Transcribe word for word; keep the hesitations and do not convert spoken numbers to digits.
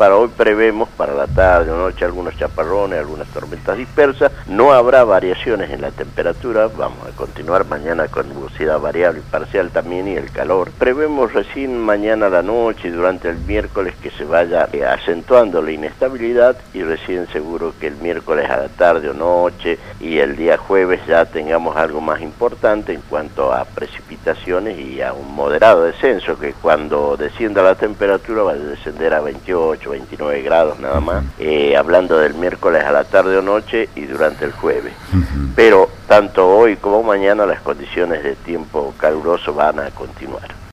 para hoy prevemos para la tarde o noche algunos chaparrones, algunas tormentas dispersas. No habrá variaciones en la temperatura, vamos a continuar mañana con nubosidad variable y parcial también y el calor. Prevemos recién mañana a la noche y durante el miércoles que se vaya eh, acentuando la inestabilidad y recién seguro que el miércoles a la tarde o noche y el día jueves ya tengamos algo más importante en cuanto a precipitaciones y a un moderado descenso, que cuando descienda la temperatura va a descender a veintiocho, veintinueve grados nada más, eh, hablando del miércoles a la tarde o noche y durante el jueves. Uh-huh. Pero tanto hoy como mañana las condiciones de tiempo caluroso van a continuar.